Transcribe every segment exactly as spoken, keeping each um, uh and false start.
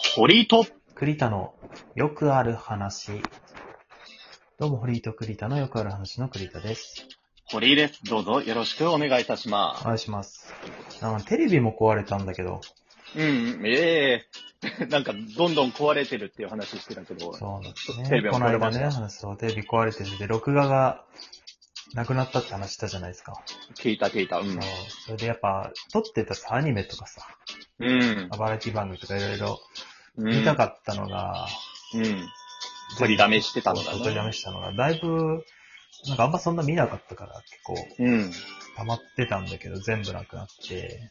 堀井と栗田のよくある話。どうも、堀井と栗田のよくある話の栗田です。 堀井です。どうぞよろしくお願いいたします。 お願いします。あテレビも壊れたんだけど。 うん、ええー、なんかどんどん壊れてるっていう話してたけど。 そうなんですね。 テレビもこの間壊れました。 ね、そう、テレビ壊れてて、録画がなくなったって話したじゃないですか。 聞いた聞いた。うん。 そう。それでやっぱ、撮ってたさ、アニメとかさ、 うん。 バラエティ番組とかいろいろうん。 見たかったのが、 うん。取りだめしてたのだね。 取りだめしたのが、だいぶ、なんかあんまそんな見なかったから、結構、 うん。 溜まってたんだけど、全部なくなって、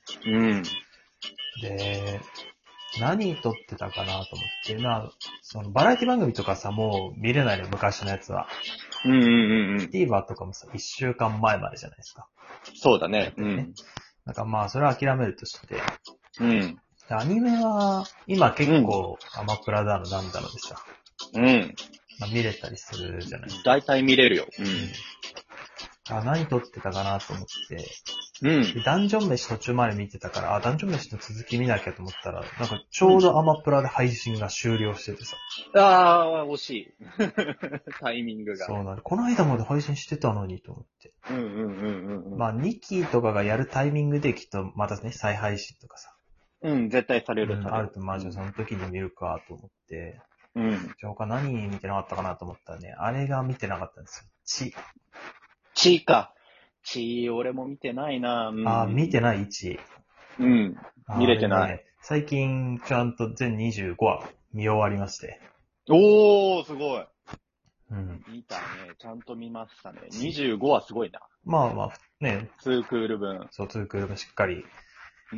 うん。 で、何撮ってたかなと思って、な、そのバラエティ番組とかさ、もう見れないの、昔のやつは。 うんうんうんうん。 TVer とかもさ、一週間前までじゃないですか。 そうだね。 ね。うん。なんかまあ、それは諦めるとして。 うん。 アニメは、今結うん構、アマプラだのなんだのでさ、 うん。 まあ、見れたりするじゃないですか。 大体見れるよ。ううん。あ、何撮ってたかなと思って、 ん。うん。 で、ダンジョン飯途中まで見てたから、あ、ダンジョン飯の続き見なきゃと思ったら、なんかちょうどアマプラで配信が終了しててさ。 ああ、惜しい。タイミングが。 そうなる。この間まで配信してたのにと思って。 うんうんうんうんうん。 まあ、にきとかがやるタイミングできっとまたね、再配信とかさ。 うん、絶対されうん、 るされる。 あると、まあじゃあその時に見るかと思って。 うん。 じゃあ他何見てなかったかなと思ったらね、あれが見てなかったんですよ。ち。 チーか。チー、俺も見てないな。うん。 あ、見てないち。 うん。見れてない。 あれね、最近ちゃんと全にじゅうごわ見終わりまして。 おー、すごい。 うん。 見たね。ちゃんと見ましたね。にじゅうごはすごいな。 まあまあ、ね、 ツークール分。 そう、ツークールもしっかり。 うん。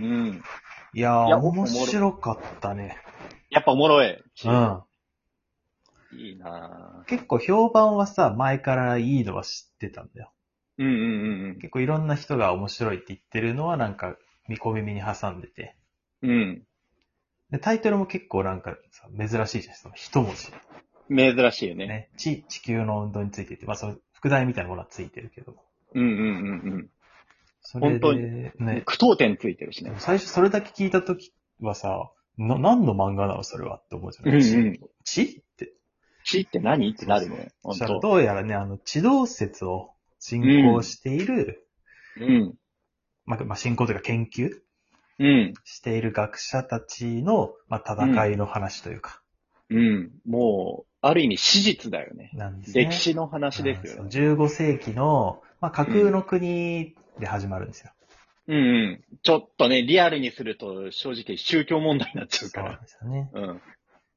いやー、 いや、お、お面もろ。 白かったね。 やっぱおもろい。チうー。 ん。 いいな結構評判はさ、前からいいのは知ってたんだよ。 うんうんうん結構いろんな人が面白いって言ってるのはなんか、見込みに挟んでて。 うん。うん。 で、タイトルも結構なんかさ、珍しいじゃん。その一文字。 珍しいよね。 ね。地、地球の運動についてて、まあその、副題みたいなものはついてるけど。 うんうんうんうん。 それ本当に、 で、ね。 句読点ついてるしね。 最初それだけ聞いたときはさ、な、何の漫画なのそれはって思うじゃうない。地んうん。 地って。 チーって何ってなるね。 そしたら本当。 どうやらね、あの、地動説を進行している、 うん。 まあ、まあ、進行というか研究うん。 している学者たちの、まあ、 うん。 戦いの話というか、 うん。もう、ある意味史実だよね。 なんですね。 歴史の話ですようん、 ね。 じゅうごせいきの、まあ、架空の国で始まるんですよ。 うんうん。ちょっとね、リアルにすると正直宗教問題になっちゃうかそうなんら。 ですよね。 うん。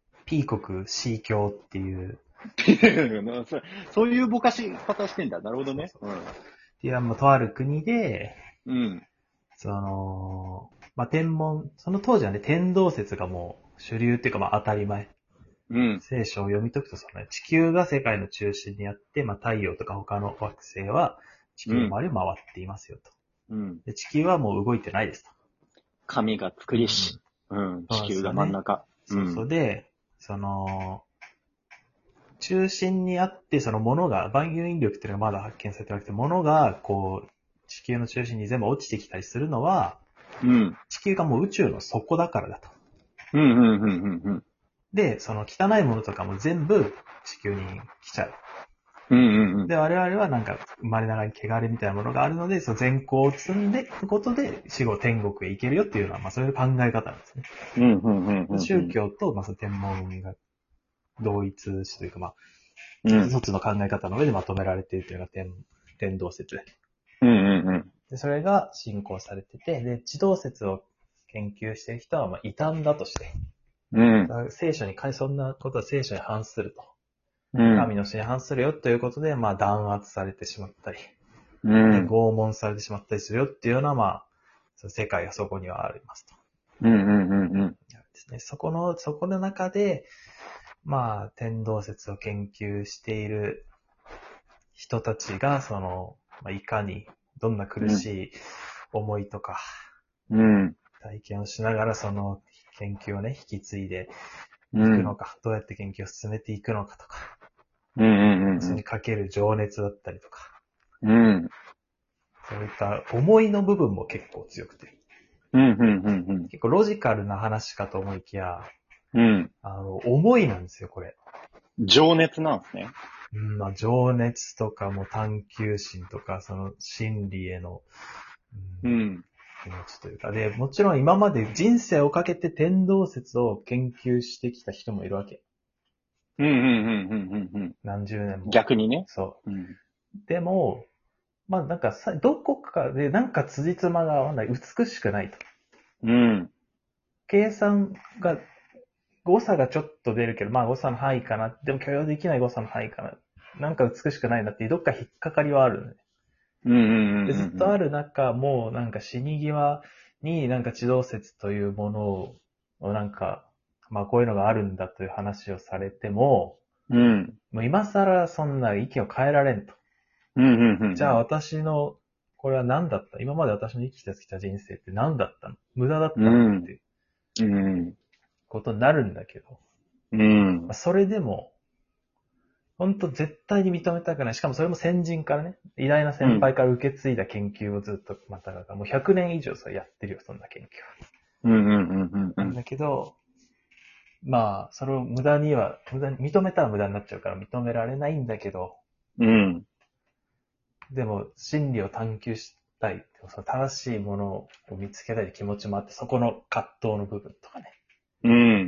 P 国 C 教っていう、 そそういうぼかし方してんだ。なるほどね。 そうそうっていう、まあ、とある国で、 うん。うん。 その、まあ、天文、その当時はね、天動説がもう主流っていうか、まあ、当たり前。 うん。 聖書を読み解くと、そのね、地球が世界の中心にあって、まあ、太陽とか他の惑星は地球の周りを回っていますよと。 うん。 で、地球はもう動いてないですと。 神が作りし。うん。 そうなんですよね地球が真ん中。 そうそうで、その、中心にあって、そのものが、万有引力っていうのがまだ発見されてなくて、ものが、こう、地球の中心に全部落ちてきたりするのは、 うん。 地球がもう宇宙の底だからだと。 うん。うん。うん。うん。うん。 で、その汚いものとかも全部地球に来ちゃう。 うん。うん。 で、我々はなんか生まれながらに汚れみたいなものがあるので、その善行を積んでいくことで死後天国へ行けるよっていうのは、まあそういう考え方なんですね。 うん。うん。うん。うん。 宗教と、まあその天文が同一視というか、まあ、 うん。 一つの考え方の上でまとめられているというのが天、天動説で。 うん。うん。 で、それが信仰されてて、で、地動説を研究している人は、まあ異端だとして、 うん。 聖書に、そんなことは聖書に反すると。 うん。 神の教えに反するよということで、まあ弾圧されてしまったり、 うね、 ん。 拷問されてしまったりするよっていうような、まあ、その世界がそこにはありますと。 うん。うん。うん。 ですね、そこの、そこの中で、まあ、天動説を研究している人たちが、その、まあ、いかに、どんな苦しい思いとか、 うん。 体験をしながら、その研究をね、引き継いでいうん。 くのか、どうやって研究を進めていくのかとか、 うん。うん。 それにかける情熱だったりとか、 うん。 そういった思いの部分も結構強くて、 うん。うん。うん。 結構ロジカルな話かと思いきや、 うん。 あの、思いなんですよ、これ。 情熱なんですね。 うん、まあ、情熱とかも探求心とか、その真理への、うん、 うん。 気持ちというか。で、もちろん今まで人生をかけて天動説を研究してきた人もいるわけ。 うん、うん、うん、うん、うん。 何十年も。 逆にね。 そうん。 う。でも、まあなんかさ、どこかでなんか辻褄が合わない、美しくないと。 うん。 計算が、誤差がちょっと出るけど、まあ誤差の範囲かな。でも許容できない誤差の範囲かな。なんか美しくないなっていう、どっか引っかかりはあるね。 うん、うん、 で、 うん、うん。 ずっとある中、もうなんか死に際になんか地動説というものを、なんか、まあこういうのがあるんだという話をされても、 うん。 もう今更そんな意見を変えられんと。 うん、うん、うん。 じゃあ私の、これは何だった今まで私の生きてきた人生って何だったの無駄だったのっうん。 ていううん。 ことになるんだけど、 うん。 まあ、それでも、本当絶対に認めたくない。しかもそれも先人からね、偉大な先輩から受け継いだ研究をずっと、またが、もうひゃくねん以上それやってるよ、そんな研究うん、うん、うん、うは。なんん。 だけど、まあ、それを無駄には、無駄に、認めたら無駄になっちゃうから認められないんだけど、 うん。 でも、真理を探求したい。その正しいものを見つけたい気持ちもあって、そこの葛藤の部分とかね。 うん、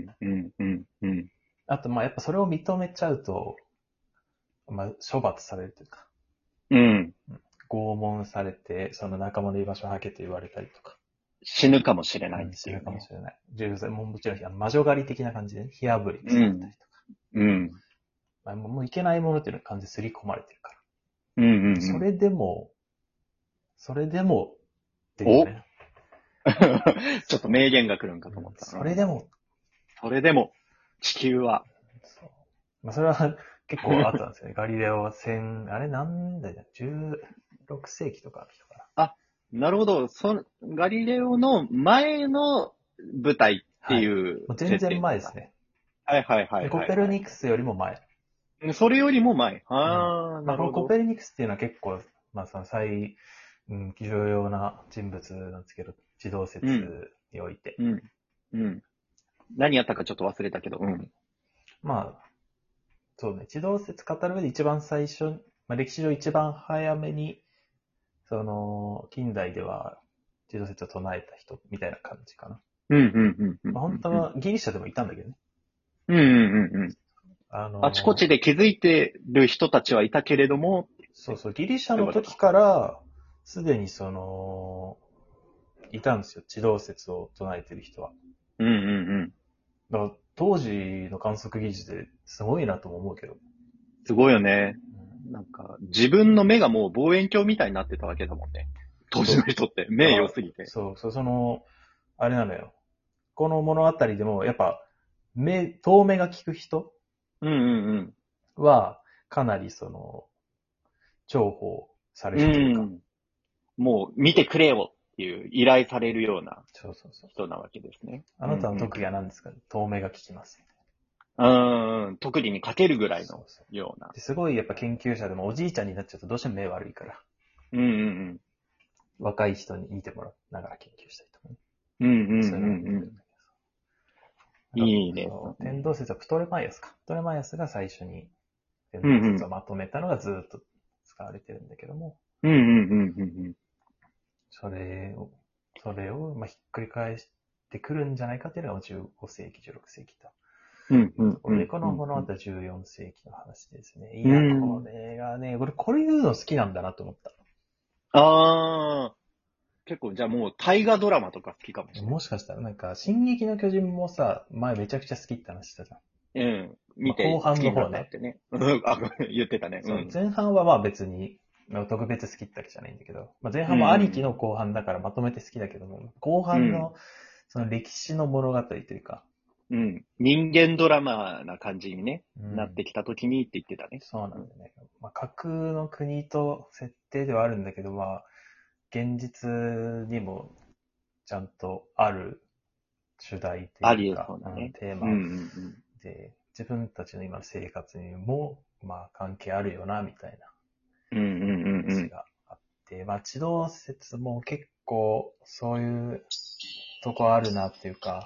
うん、うん、うん。 あと、まあ、やっぱそれを認めちゃうと、まあ、処罰されるというか、 うん。 拷問されて、その仲間の居場所を吐けと言われたりとか、 死ぬかもしれないっうん、死ぬかもていうね。 しれない。重罪、もうもちろん、魔女狩り的な感じで、ね、火あぶりうん。 されたりとか。 うん。 まあ、もういけないものっていうのは完全に刷り込まれてるかうん、うん、 ら。 うん。 それでも、それでもっていうおね。 ちょっと名言が来るんかうん、 と思った。うん。 それでも、 それでも、地球は、 そう。まあ、それは結構あったんですよね。ガリレオは千、あれ何年代だ ?じゅうろく 世紀とかの人かな。 あ、なるほど。その、ガリレオの前の舞台ってはい。 いうもう全然設定なんだ。 前ですね。 はいはいはで、 いコはいはい。 ペルニクスよりも前。 それよりも前。 うん。 ああ、 まあ、 なるほど。 このコペルニクスっていうのは結構、まあ、その最、うん、重要な人物なんですけど、地動うん、 説において。 うん、うん。何やったかちょっと忘れたけど、うん。 まあ、そうね、地動説語る上で一番最初、まあ、歴史上一番早めに、その、近代では地動説を唱えた人みたいな感じかな。 うん、うん、うん、うん、 まあ、本当うん。 はギリシャでもいたんだけどね。 うん、うん、うん。うん。 ああちこちの、 で気づいてる人たちはいたけれども、 そうそう、ギリシャの時そういうことか。 から、すでにその、いたんですよ。地動説を唱えてる人は。 うん、うん、うん。 だから当時の観測技術ですごいなとも思うけど。 すごいよね。 うん、 なんか、自分の目がもう望遠鏡みたいになってたわけだもんね。当時のそう。 人って。目だから、 良すぎて。 そう、そう、その、あれなのよ。この物語でも、やっぱ、目、遠目が利く人うんうんは、かなりその、重宝されうん。 るというか。 うん。もう見てくれよっていう依頼されるようなそうそうそう。 人なわけですね。 あうんうんなたの特技は何ですかね、遠目が利きます。 うん。うん。特技にかけるぐらいのそうそう。 ような。 で、すごいやっぱ研究者でもおじいちゃんになっちゃうとどうしても目悪いから、 うんうん若い人に見てもらいながら研究したりとかね。 うん。うんうんそういうのもできうんうるんだけど。なんかん。いいね。 そう、天動説はプトレマイアスか。プトレマイアスが最初に天動説をうんうん。 まとめたのがずっと使われてるんだけども、 うんうんうんうんそれを、それを、まあ、ひっくり返してくるんじゃないかっていうのがじゅうご世紀、じゅうろく世紀と。 うん。うんいうところで、 うんこの物語うんはじゅうよん世紀の話ですね。いうや、こん。 れがね、俺これ言うの好きなんだなと思った。 ああ、結構じゃあもう大河ドラマとか好きかもしれない。 もしかしたら、なんか、進撃の巨人もさ、前めちゃくちゃ好きって話したじゃん。 うん。 まあ、 見て後半好きになの方ね。 ったってね。うんあ、言ってたね。うそう、 ん。 前半はまあ別に、まあ特別好きってわけじゃないんだけど、まあ、前う半も兄貴ん。 の後半だからまとめて好きだけども、後うん。 半のその歴史の物語というか、 うん。人間ドラマな感じにね、 うん、 なってきた時にって言ってたね。 そうなうん。 んだよね。まあ、架空の国と設定ではあるんだけど、まあ、現実にもちゃんとある主題とありえいうか、うん、 そうなね。うんうテーマんうん。 で、自分たちの今の生活にも、まあ関係あるよな、みたいなうんうんうんうん。 話があって、まあ地動説も結構そういうとこあるなっていうか、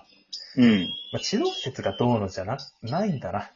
うん。 まあ、地動説がどうのじゃな、ないんだな。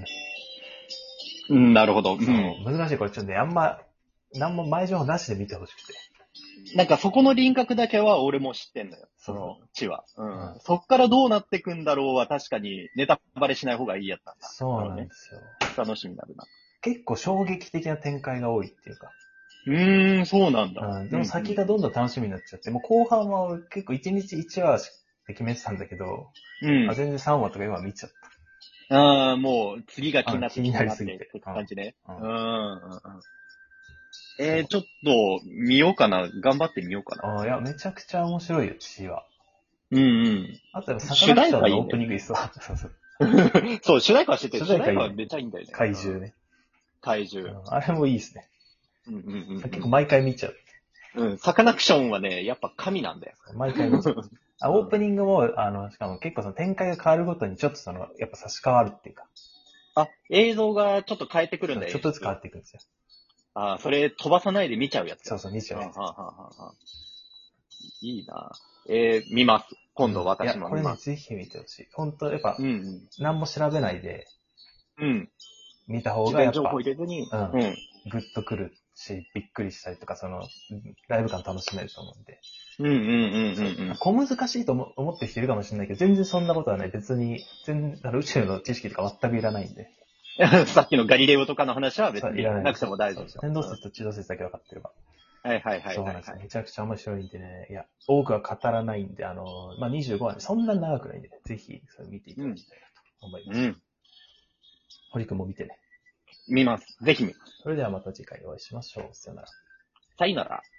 うん、なるほど。うそう、 ん。 難しい。これちょっとね、あんま、なんも前情報なしで見てほしくて。 なんかそこの輪郭だけは俺も知ってんだよ。 そそうの地は。ううんん。そっからどうなってくんだろうは確かにネタバレしない方がいいやつなんだ。 そうなんですよ。 楽しみになるな。 結構衝撃的な展開が多いっていうか。 うーん、そうなんだ。 うん。でも先がどんどん楽しみになっちゃって、もう後半は俺結構いちにちいちわで決めてたんだけど、 うん。 あ全然さんわとか今見ちゃっああ、もう次が気になってうん気になりすぎてって感じね。 ううんん。うんうんそうえー、ちょっと見ようかな。頑張ってみようかた。 な。 ああ、いや、めちゃくちゃ面白いよ、C は。 うんうん。 あとやっぱサカナクションのオープニングいいっすわ。そうそう。 そう、主題歌は知ってる。 主題歌いいね主題歌はめちゃいいんだよね。 怪獣ね。 怪獣。 うんあれもいいっすね。 うんうんうんうん。 結構毎回見ちゃう。 うん、サカナクションはね、やっぱ神なんだよ。 毎回見ちゃう。あオープニングも、あの、しかも結構その展開が変わるごとにちょっとその、やっぱ差し替わるっていうか、 あ、映像がちょっと変えてくるんだよ。 ちょっとずつ変わっていくんですよ。 あ、それ飛ばさないで見ちゃうやつ。 そうそう、見ちゃうやつ。 はあはあはあはあいいなえー、見ます。今度私いや、これね、 も見ます。 ぜひ見てほしい。本当やっぱう、ん何も調べないでうん。うん。 見た方事がやっぱ前情報入、れずに。 うんうん。 グッとくるし、びっくりしたりとか、その、ライブ感楽しめると思うんで。 うんうんうんうんうん。 小難しいと思思ってる人いるかもしれないけど、全然そんなことはない。別に、全あの宇宙の知識とか全くいらないんで。 さっきのガリレオとかの話は別にそういらないなくても大丈夫ですよ。 天動説と地動説だけ分かってれば。 うんはいはいはいそうなんですよ。 はいはい。 めちゃくちゃ面白いんでね。いや、多くは語らないんで、あの、まあ、にじゅうごわでそんな長くないんで、ね、ぜひ、それ見ていただきたいなと思います。 うん。 堀くんも見てね。 見ます。ぜひ見ます。 それではまた次回お会いしましょう。さよなら。 さよなら。